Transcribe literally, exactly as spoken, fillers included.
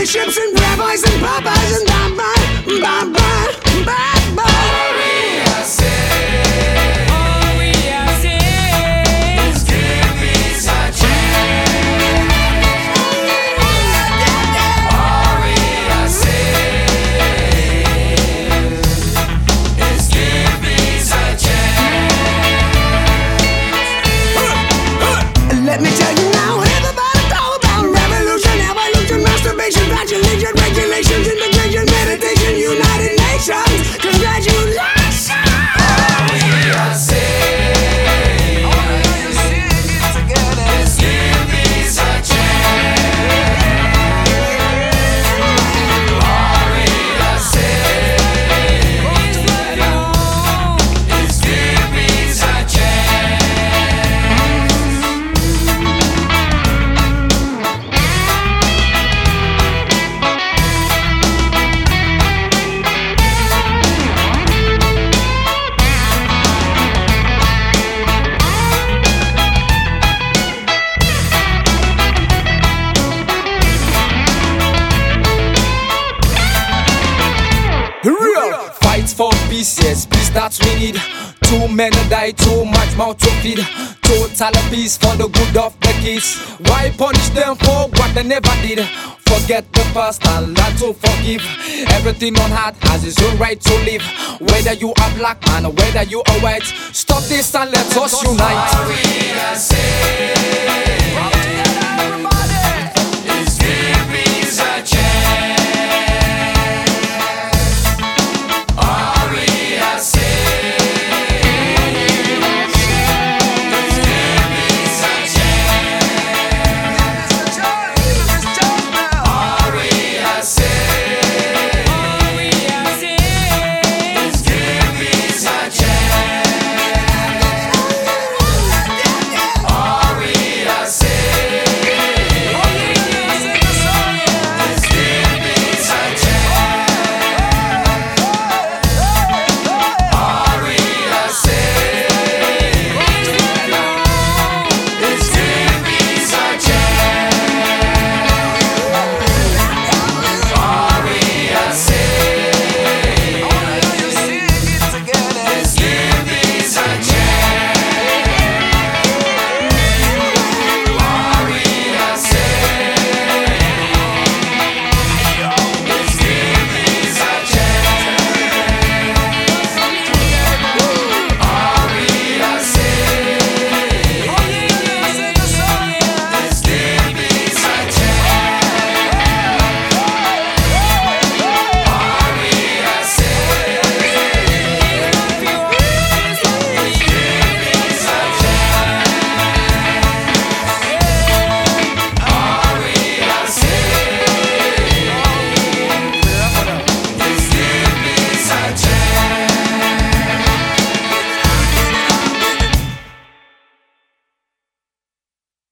bishops and rabbis and papas and bye bye, bye bye, bye bye. All we are saying, all we are saying is give peace a chance. All we are saying is give peace a chance. Let me tell you now, everybody talk about revolution, evolution, masturbation, gratulation, regulations, integration, meditation, United Nations. Congratulations! All we are saying, all we are saying is together is give peace a chance. All we are saying is give peace a chance. Real fight for peace, yes, peace that we need. Too many die, too much mouth to feed. Total peace for the good of the kids. Why punish them for what they never did? Forget the past and learn to forgive. Everything on heart has its own right to live. Whether you are black man or whether you are white, stop this and let us unite. All we are saying